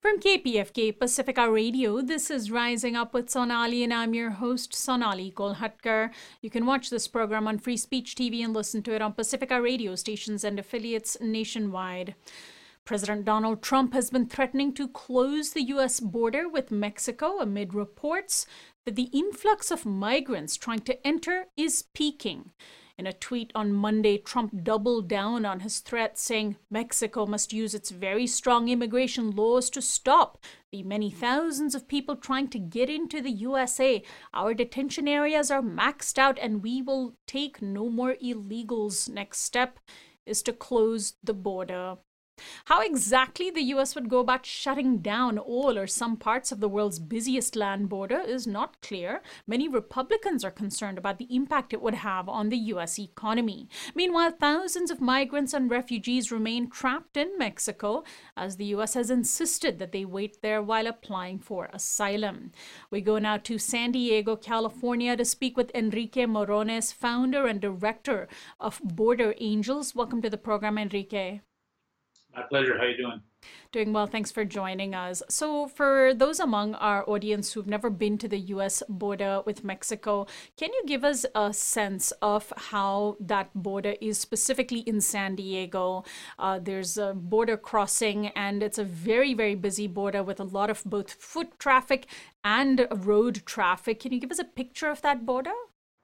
From KPFK Pacifica Radio, this is Rising Up with Sonali, and I'm your host, Sonali Kolhatkar. You can watch this program on Free Speech TV and listen to it on Pacifica radio stations and affiliates nationwide. President Donald Trump has been threatening to close the U.S. border with Mexico amid reports that the influx of migrants trying to enter is peaking. In a tweet on Monday, Trump doubled down on his threat, saying Mexico must use its very strong immigration laws to stop the many thousands of people trying to get into the USA. Our detention areas are maxed out and we will take no more illegals. Next step is to close the border. How exactly the U.S. would go about shutting down all or some parts of the world's busiest land border is not clear. Many Republicans are concerned about the impact it would have on the U.S. economy. Meanwhile, thousands of migrants and refugees remain trapped in Mexico as the U.S. has insisted that they wait there while applying for asylum. We go now to San Diego, California to speak with Enrique Morones, founder and director of Border Angels. Welcome to the program, Enrique. My pleasure. How are you doing? Doing well. Thanks for joining us. So for those among our audience who've never been to the U.S. border with Mexico, can you give us a sense of how that border is specifically in San Diego? There's a border crossing and it's a very, very busy border with a lot of both foot traffic and road traffic. Can you give us a picture of that border?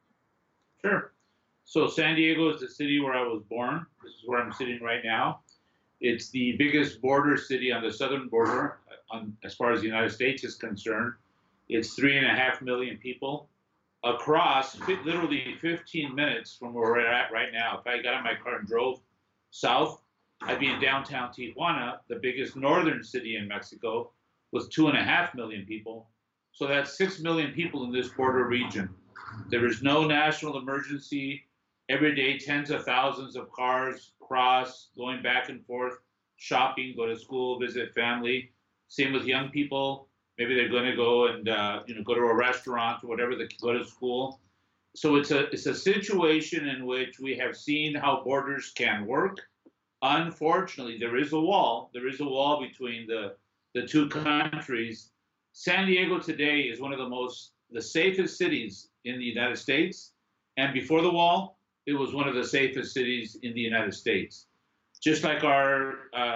Sure. So San Diego is the city where I was born. This is where I'm sitting right now. It's the biggest border city on the southern border, as far as the United States is concerned. It's 3.5 million people across literally 15 minutes from where we're at right now. If I got in my car and drove south, I'd be in downtown Tijuana, the biggest northern city in Mexico, with 2.5 million people. So that's 6 million people in this border region. There is no national emergency. Every day, tens of thousands of cars cross, going back and forth, shopping, go to school, visit family. Same with young people. Maybe they're going to go and go to a restaurant or whatever, they go to school. So it's a situation in which we have seen how borders can work. Unfortunately, there is a wall. There is a wall between the two countries. San Diego today is one of the safest cities in the United States. And before the wall, it was one of the safest cities in the United States. Just like our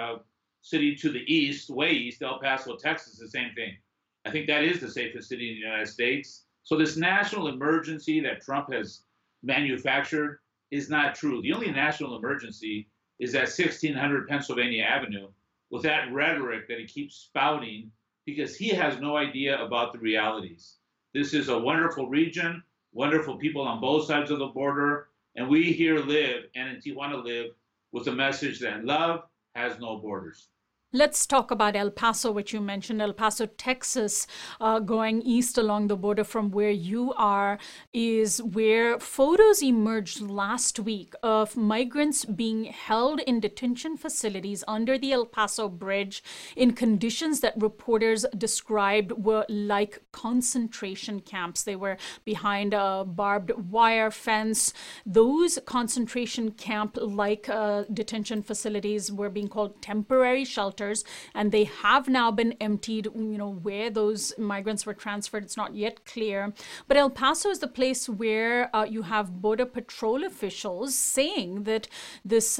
city to the east, way east, El Paso, Texas, the same thing. I think that is the safest city in the United States. So this national emergency that Trump has manufactured is not true. The only national emergency is at 1600 Pennsylvania Avenue with that rhetoric that he keeps spouting because he has no idea about the realities. This is a wonderful region, wonderful people on both sides of the border. And we here live, and in Tijuana live, with the message that love has no borders. Let's talk about El Paso, which you mentioned. El Paso, Texas, going east along the border from where you are, is where photos emerged last week of migrants being held in detention facilities under the El Paso Bridge in conditions that reporters described were like concentration camps. They were behind a barbed wire fence. Those concentration camp-like detention facilities were being called temporary shelters. And they have now been emptied. Where those migrants were transferred, it's not yet clear. But El Paso is the place where you have Border Patrol officials saying that this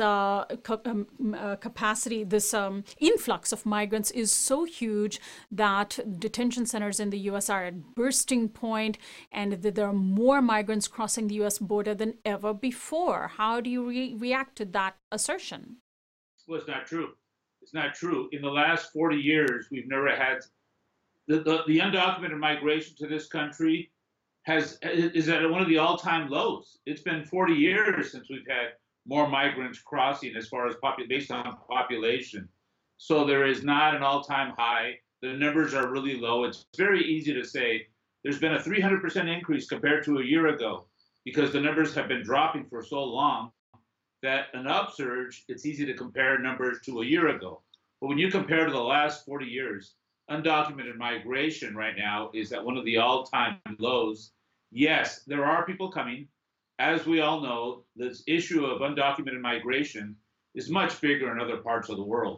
capacity, this influx of migrants is so huge that detention centers in the U.S. are at bursting point and that there are more migrants crossing the U.S. border than ever before. How do you react to that assertion? Well, it's not true. It's not true. In the last 40 years, we've never had the undocumented migration to this country is at one of the all-time lows. It's been 40 years since we've had more migrants crossing as far as based on population. So there is not an all-time high. The numbers are really low. It's very easy to say there's been a 300% increase compared to a year ago because the numbers have been dropping for so long that an upsurge, it's easy to compare numbers to a year ago. But when you compare to the last 40 years, undocumented migration right now is at one of the all-time lows. Yes, there are people coming. As we all know, this issue of undocumented migration is much bigger in other parts of the world.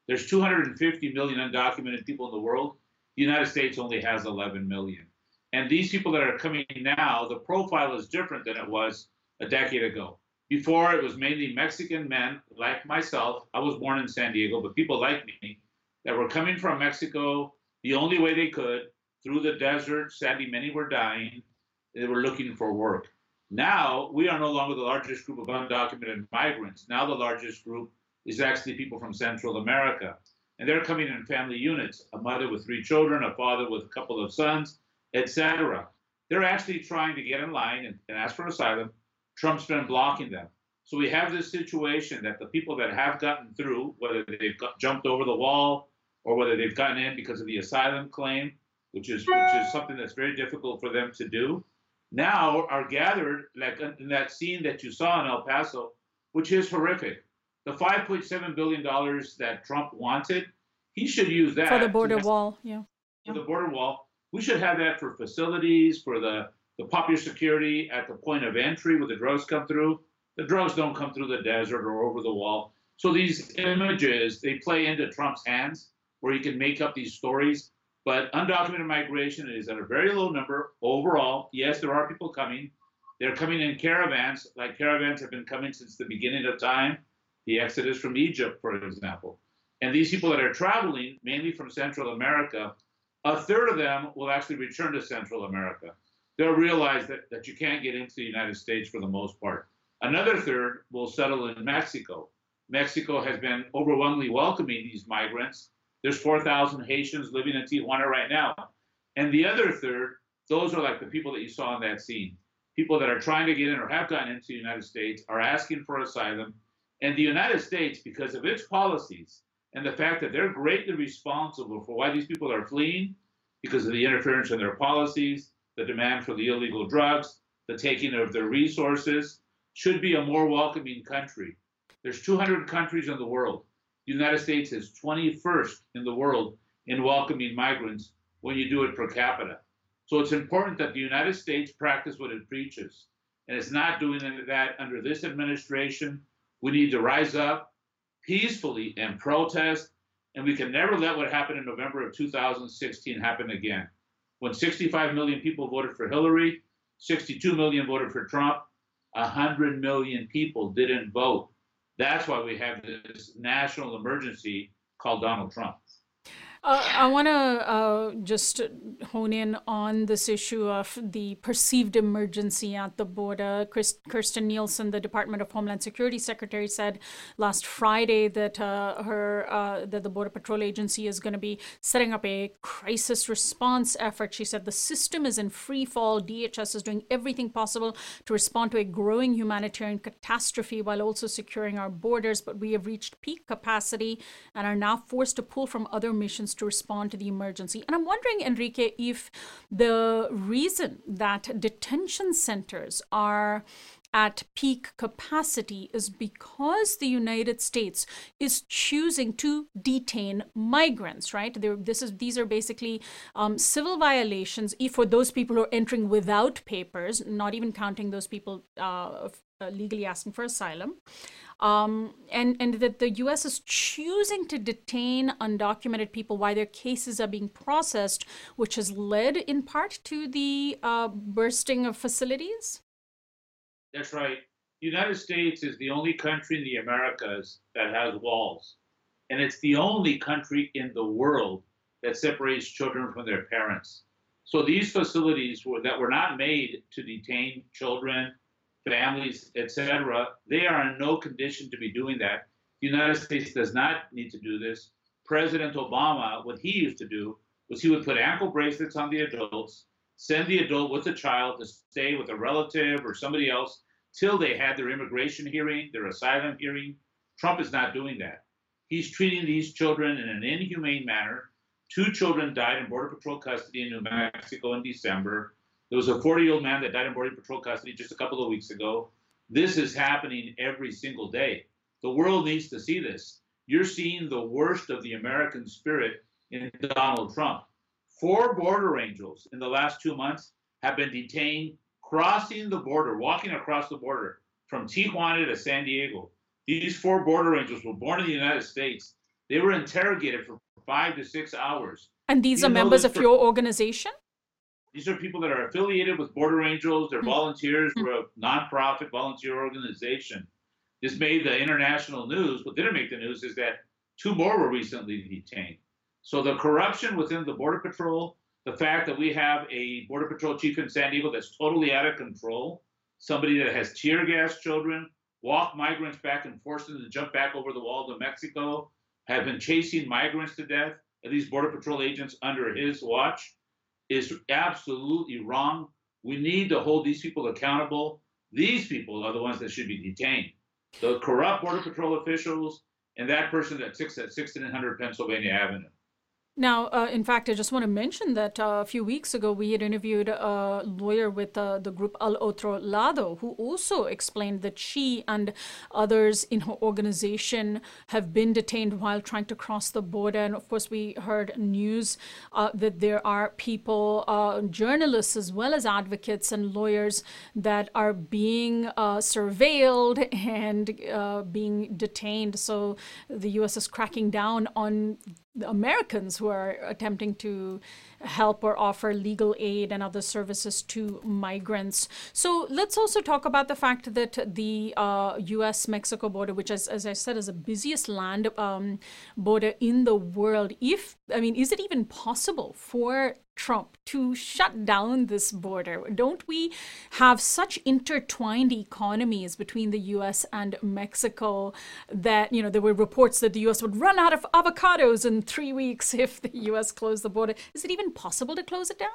There's 250 million undocumented people in the world. The United States only has 11 million. And these people that are coming now, the profile is different than it was a decade ago. Before, it was mainly Mexican men like myself. I was born in San Diego, but people like me that were coming from Mexico the only way they could through the desert. Sadly, many were dying. They were looking for work. Now, we are no longer the largest group of undocumented migrants. Now, the largest group is actually people from Central America. And they're coming in family units, a mother with 3 children, a father with a couple of sons, etc. They're actually trying to get in line and ask for asylum. Trump's been blocking them. So we have this situation that the people that have gotten through, whether they've jumped over the wall or whether they've gotten in because of the asylum claim, which is something that's very difficult for them to do, now are gathered, like in that scene that you saw in El Paso, which is horrific. The $5.7 billion that Trump wanted, he should use that. For the border wall, yeah. For the border wall. We should have that for facilities, for the popular security at the point of entry where the drugs come through. The drugs don't come through the desert or over the wall. So these images, they play into Trump's hands where he can make up these stories. But undocumented migration is at a very low number overall. Yes, there are people coming. They're coming in caravans, like caravans have been coming since the beginning of time. The exodus from Egypt, for example. And these people that are traveling, mainly from Central America, a third of them will actually return to Central America. They'll realize that you can't get into the United States for the most part. Another third will settle in Mexico. Mexico has been overwhelmingly welcoming these migrants. There's 4,000 Haitians living in Tijuana right now. And the other third, those are like the people that you saw in that scene. People that are trying to get in or have gotten into the United States are asking for asylum. And the United States, because of its policies and the fact that they're greatly responsible for why these people are fleeing, because of the interference in their policies, the demand for the illegal drugs, the taking of their resources, should be a more welcoming country. There's 200 countries in the world. The United States is 21st in the world in welcoming migrants when you do it per capita. So it's important that the United States practice what it preaches. And it's not doing that under this administration. We need to rise up peacefully and protest. And we can never let what happened in November of 2016 happen again. When 65 million people voted for Hillary, 62 million voted for Trump, 100 million people didn't vote. That's why we have this national emergency called Donald Trump. I want to just hone in on this issue of the perceived emergency at the border. Kirstjen Nielsen, the Department of Homeland Security Secretary, said last Friday that that the Border Patrol Agency is going to be setting up a crisis response effort. She said the system is in free fall. DHS is doing everything possible to respond to a growing humanitarian catastrophe while also securing our borders. But we have reached peak capacity and are now forced to pull from other missions to respond to the emergency. And I'm wondering, Enrique, if the reason that detention centers are at peak capacity is because the United States is choosing to detain migrants, right? These are basically civil violations for those people who are entering without papers, not even counting those people legally asking for asylum. And that the U.S. is choosing to detain undocumented people while their cases are being processed, which has led in part to the bursting of facilities? That's right. The United States is the only country in the Americas that has walls. And it's the only country in the world that separates children from their parents. So these facilities that were not made to detain children, families, etc., they are in no condition to be doing that. The United States does not need to do this. President Obama, what he used to do was he would put ankle bracelets on the adults, send the adult with the child to stay with a relative or somebody else till they had their immigration hearing, their asylum hearing. Trump is not doing that. He's treating these children in an inhumane manner. 2 children died in Border Patrol custody in New Mexico in December. There was a 40-year-old man that died in Border Patrol custody just a couple of weeks ago. This is happening every single day. The world needs to see this. You're seeing the worst of the American spirit in Donald Trump. 4 border angels in the last 2 months have been detained crossing the border, walking across the border from Tijuana to San Diego. These 4 border angels were born in the United States. They were interrogated for 5 to 6 hours. And these are members of your organization? These are people that are affiliated with Border Angels. They're volunteers. We're a nonprofit volunteer organization. This made the international news. What didn't make the news is that 2 more were recently detained. So the corruption within the Border Patrol, the fact that we have a Border Patrol chief in San Diego that's totally out of control, somebody that has tear gas children, walked migrants back and forced them to jump back over the wall to Mexico, have been chasing migrants to death, and these Border Patrol agents under his watch, is absolutely wrong. We need to hold these people accountable. These people are the ones that should be detained. The corrupt Border Patrol officials and that person that sits at 1600 Pennsylvania Avenue. Now, in fact, I just want to mention that a few weeks ago, we had interviewed a lawyer with the group Al Otro Lado, who also explained that she and others in her organization have been detained while trying to cross the border. And of course, we heard news that there are people, journalists as well as advocates and lawyers that are being surveilled and being detained. So the U.S. is cracking down on the Americans who are attempting to help or offer legal aid and other services to migrants. So let's also talk about the fact that the U.S.-Mexico border, which as I said, is the busiest land border in the world. Is it even possible for Trump to shut down this border? Don't we have such intertwined economies between the U.S. and Mexico that, there were reports that the U.S. would run out of avocados in 3 weeks if the U.S. closed the border? Is it even possible to close it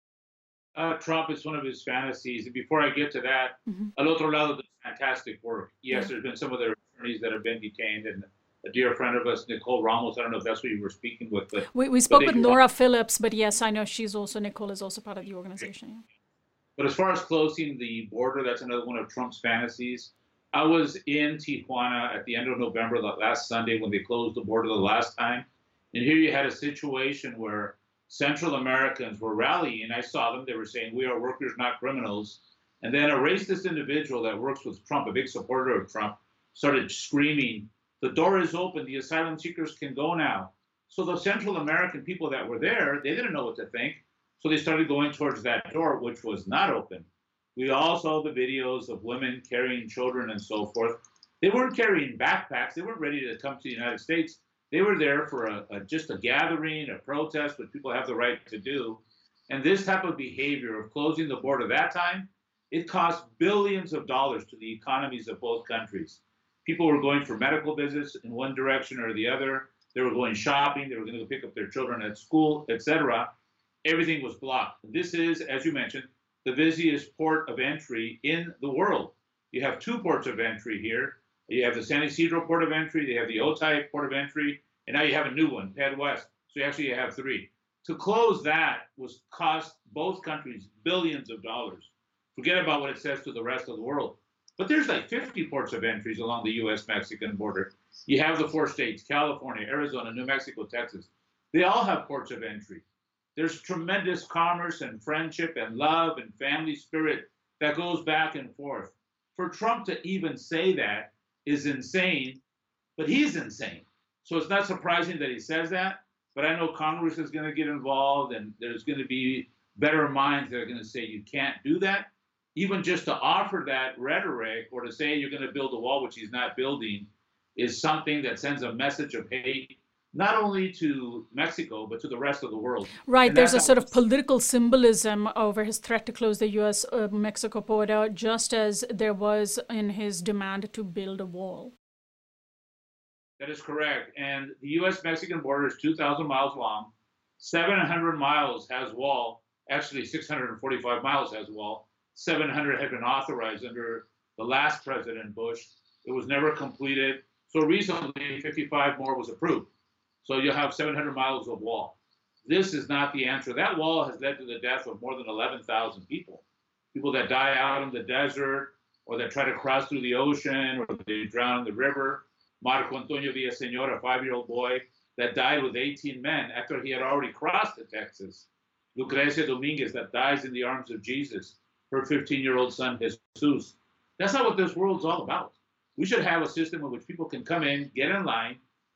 down? Trump is one of his fantasies. And before I get to that, Al Otro Lado does fantastic work. Yes, there's been some of their attorneys that have been detained, and a dear friend of us, Nicole Ramos, I don't know if that's who you were speaking with. But we spoke with Nora Phillips, but yes, I know Nicole is also part of the organization. Yeah. But as far as closing the border, that's another one of Trump's fantasies. I was in Tijuana at the end of November, last Sunday, when they closed the border the last time. And here you had a situation where Central Americans were rallying. I saw them. They were saying, "We are workers, not criminals." And then a racist individual that works with Trump, a big supporter of Trump, started screaming, "The door is open. The asylum seekers can go now." So the Central American people that were there, they didn't know what to think. So they started going towards that door, which was not open. We all saw the videos of women carrying children and so forth. They weren't carrying backpacks. They weren't ready to come to the United States. They were there for just a gathering, a protest, which people have the right to do. And this type of behavior of closing the border that time, it cost billions of dollars to the economies of both countries. People were going for medical visits in one direction or the other. They were going shopping. They were going to go pick up their children at school, etc. Everything was blocked. This is, as you mentioned, the busiest port of entry in the world. You have 2 ports of entry here. You have the San Ysidro port of entry. They have the Otay port of entry. And now you have a new one, Head West. So you have 3. To close that was cost both countries billions of dollars. Forget about what it says to the rest of the world. But there's like 50 ports of entries along the U.S.-Mexican border. You have the 4 states, California, Arizona, New Mexico, Texas. They all have ports of entry. There's tremendous commerce and friendship and love and family spirit that goes back and forth. For Trump to even say that is insane, but he's insane. So it's not surprising that he says that, but I know Congress is going to get involved, and there's going to be better minds that are going to say you can't do that. Even just to offer that rhetoric or to say you're going to build a wall, which he's not building, is something that sends a message of hate, not only to Mexico, but to the rest of the world. Right. There's a sort of political symbolism over his threat to close the U.S.-Mexico border, just as there was in his demand to build a wall. That is correct. And the U.S.-Mexican border is 2,000 miles long. 700 miles has wall. Actually, 645 miles has wall. 700 had been authorized under the last President Bush. It was never completed. So recently, 55 more was approved. So you'll have 700 miles of wall. This is not the answer. That wall has led to the death of more than 11,000 people. People that die out in the desert, or that try to cross through the ocean, or they drown in the river. Marco Antonio Villaseñor, a 5-year-old boy that died with 18 men after he had already crossed to Texas. Lucrecia Dominguez that dies in the arms of Jesus, her 15-year-old son, Jesus. That's not what this world's all about. We should have a system in which people can come in, get in line,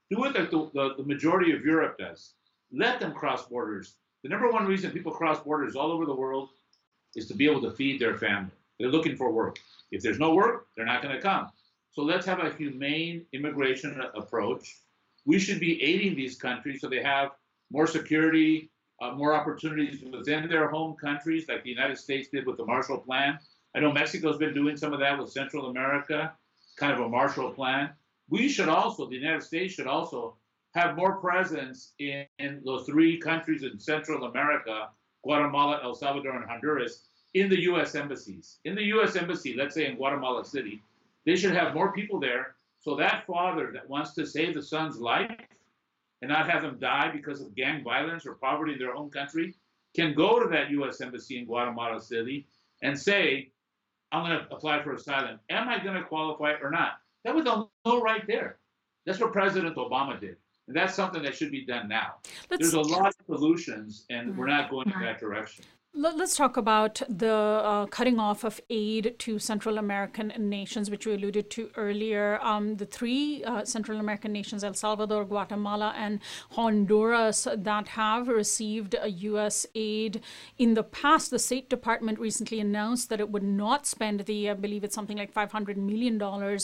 Do it like the majority of Europe does. Let them cross borders. The number one reason people cross borders all over the world is to be able to feed their family. They're looking for work. If there's no work, they're not going to come. So let's have a humane immigration approach. We should be aiding these countries so they have more security, more opportunities within their home countries, like the United States did with the Marshall Plan. I know Mexico's been doing some of that with Central America, kind of a Marshall Plan. We should also, the United States should also have more presence in those three countries in Central America, Guatemala, El Salvador, and Honduras, in the U.S. embassies. In the U.S. embassy, let's say in Guatemala City, they should have more people there so that father that wants to save the son's life and not have them die because of gang violence or poverty in their home country can go to that U.S. embassy in Guatemala City and say, I'm going to apply for asylum. Am I going to qualify or not? That was a no right there. That's what President Obama did. And that's something that should be done now. There's a lot of solutions, and we're not going in that direction. Let's talk about the cutting off of aid to Central American nations, which we alluded to earlier. The three Central American nations, El Salvador, Guatemala, and Honduras, that have received U.S. aid in the past. The State Department recently announced that it would not spend I believe it's something like $500 million.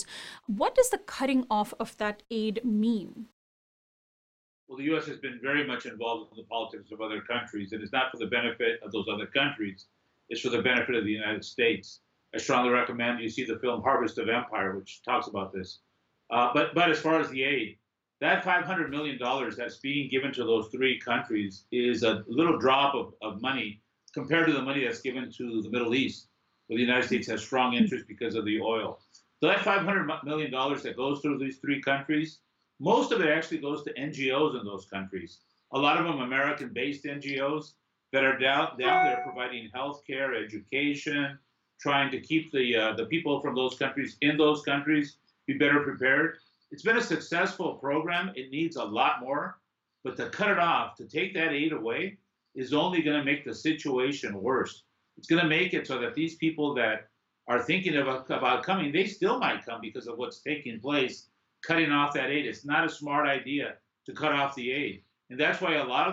What does the cutting off of that aid mean? Well, the U.S. has been very much involved in the politics of other countries, and it's not for the benefit of those other countries. It's for the benefit of the United States. I strongly recommend you see the film Harvest of Empire, which talks about this. But as far as the aid, that $500 million that's being given to those three countries is a little drop of money compared to the money that's given to the Middle East, where the United States has strong interest because of the oil. So that $500 million that goes through these three countries, most of it actually goes to NGOs in those countries. A lot of them American-based NGOs that are down there providing healthcare, education, trying to keep the people from those countries in those countries be better prepared. It's been a successful program. It needs a lot more, but to cut it off, to take that aid away, is only going to make the situation worse. It's going to make it so that these people that are thinking about coming, they still might come because of what's taking place. Cutting off that aid, it's not a smart idea to cut off the aid. And that's why a lot of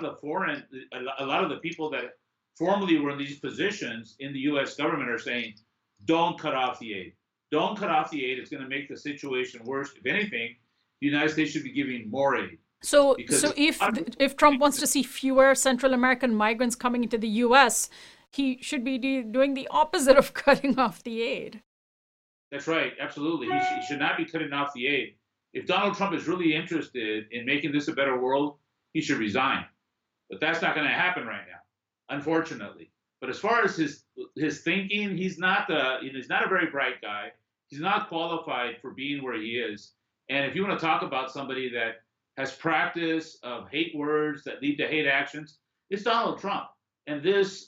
the people that formerly were in these positions in the U.S. government are saying, don't cut off the aid. Don't cut off the aid. It's going to make the situation worse. If anything, the United States should be giving more aid. So if Trump wants to see fewer Central American migrants coming into the U.S., he should be doing the opposite of cutting off the aid. That's right. Absolutely. He should not be cutting off the aid. If Donald Trump is really interested in making this a better world, he should resign. But that's not going to happen right now, unfortunately. But as far as his thinking, he's not a very bright guy. He's not qualified for being where he is. And if you want to talk about somebody that has practice of hate words that lead to hate actions, it's Donald Trump. And these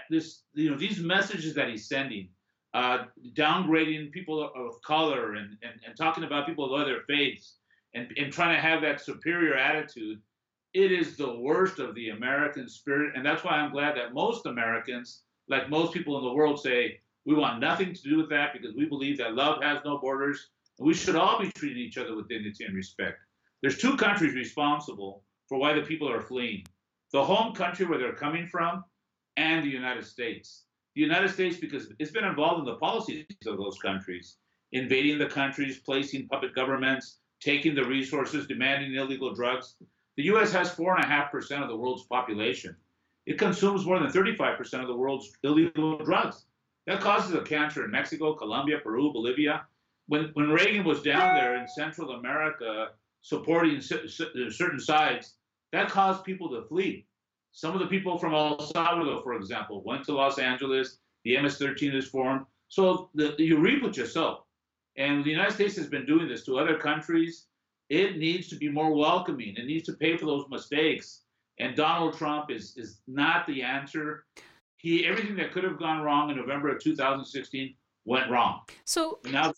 messages that he's sending, downgrading people of color and talking about people of other faiths and trying to have that superior attitude, it is the worst of the American spirit. And that's why I'm glad that most Americans, like most people in the world, say we want nothing to do with that because we believe that love has no borders and we should all be treating each other with dignity and respect. There's two countries responsible for why the people are fleeing: the home country where they're coming from and the United States. The United States, because it's been involved in the policies of those countries, invading the countries, placing puppet governments, taking the resources, demanding illegal drugs. The U.S. has 4.5% of the world's population. It consumes more than 35% of the world's illegal drugs. That causes a cancer in Mexico, Colombia, Peru, Bolivia. When Reagan was down there in Central America supporting certain sides, that caused people to flee. Some of the people from El Salvador, for example, went to Los Angeles. The MS-13 is formed. So you reap what you sow. And the United States has been doing this to other countries. It needs to be more welcoming. It needs to pay for those mistakes. And Donald Trump is not the answer. Everything that could have gone wrong in November of 2016 went wrong. So and now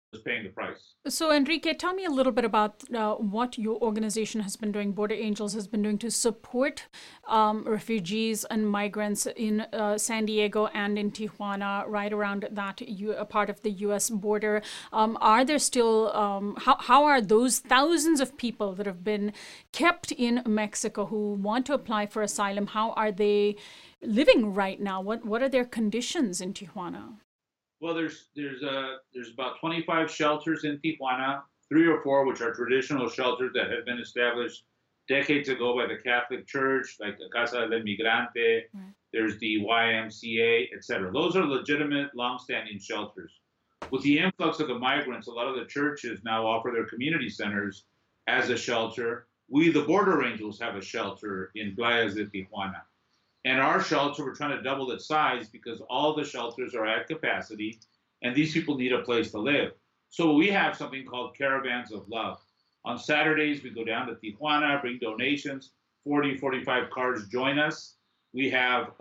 paying the price. So, Enrique, tell me a little bit about what your organization has been doing, Border Angels has been doing to support refugees and migrants in San Diego and in Tijuana, right around that a part of the U.S. border. Are there still, how are those thousands of people that have been kept in Mexico who want to apply for asylum, how are they living right now? What are their conditions in Tijuana? Well, there's about 25 shelters in Tijuana, 3 or 4 which are traditional shelters that have been established decades ago by the Catholic Church, like the Casa del Migrante. Right. There's the YMCA, etc. Those are legitimate, long-standing shelters. With the influx of the migrants, a lot of the churches now offer their community centers as a shelter. We, the Border Angels, have a shelter in Playas de Tijuana. And our shelter, we're trying to double its size because all the shelters are at capacity and these people need a place to live. So we have something called Caravans of Love. On Saturdays, we go down to Tijuana, bring donations, 40, 45 cars join us. We have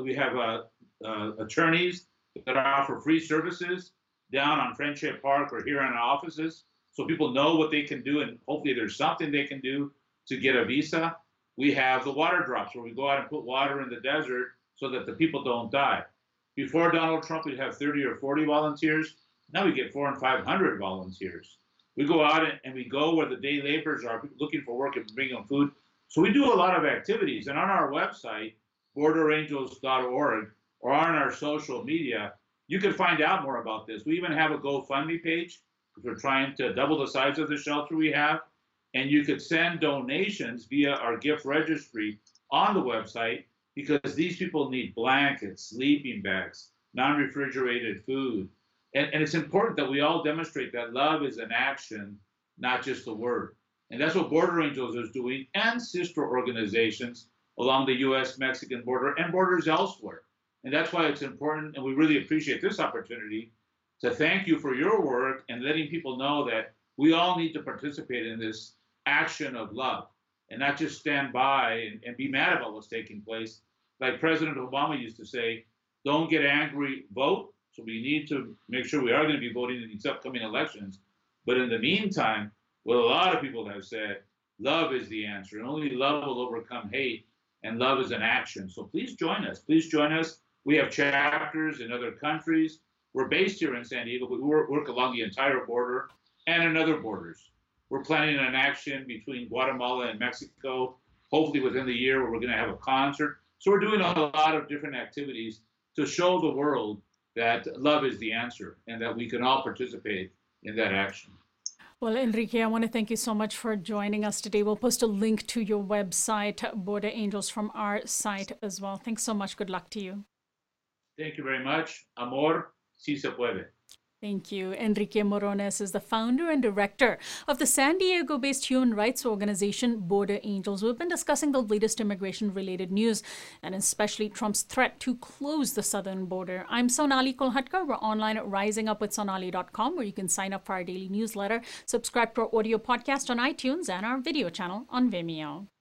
attorneys that offer free services down on Friendship Park or here in our offices. So people know what they can do and hopefully there's something they can do to get a visa. We have the water drops where we go out and put water in the desert so that the people don't die. Before Donald Trump, we'd have 30 or 40 volunteers. Now we get 400 and 500 volunteers. We go out and we go where the day laborers are looking for work and bring them food. So we do a lot of activities. And on our website, borderangels.org, or on our social media, you can find out more about this. We even have a GoFundMe page because we're trying to double the size of the shelter we have. And you could send donations via our gift registry on the website because these people need blankets, sleeping bags, non-refrigerated food. And it's important that we all demonstrate that love is an action, not just a word. And that's what Border Angels is doing and sister organizations along the U.S.-Mexican border and borders elsewhere. And that's why it's important, and we really appreciate this opportunity to thank you for your work and letting people know that we all need to participate in this action of love and not just stand by and be mad about what's taking place. Like President Obama used to say, don't get angry, vote. So we need to make sure we are going to be voting in these upcoming elections. But in the meantime, what a lot of people have said, love is the answer. And only love will overcome hate, and love is an action. So please join us. Please join us. We have chapters in other countries. We're based here in San Diego, but we work along the entire border and in other borders. We're planning an action between Guatemala and Mexico, hopefully within the year, where we're going to have a concert. So we're doing a lot of different activities to show the world that love is the answer and that we can all participate in that action. Well, Enrique, I want to thank you so much for joining us today. We'll post a link to your website, Border Angels, from our site as well. Thanks so much. Good luck to you. Thank you very much. Amor, si se puede. Thank you. Enrique Morones is the founder and director of the San Diego-based human rights organization Border Angels. We've been discussing the latest immigration-related news and especially Trump's threat to close the southern border. I'm Sonali Kolhatkar. We're online at risingupwithsonali.com, where you can sign up for our daily newsletter, subscribe to our audio podcast on iTunes, and our video channel on Vimeo.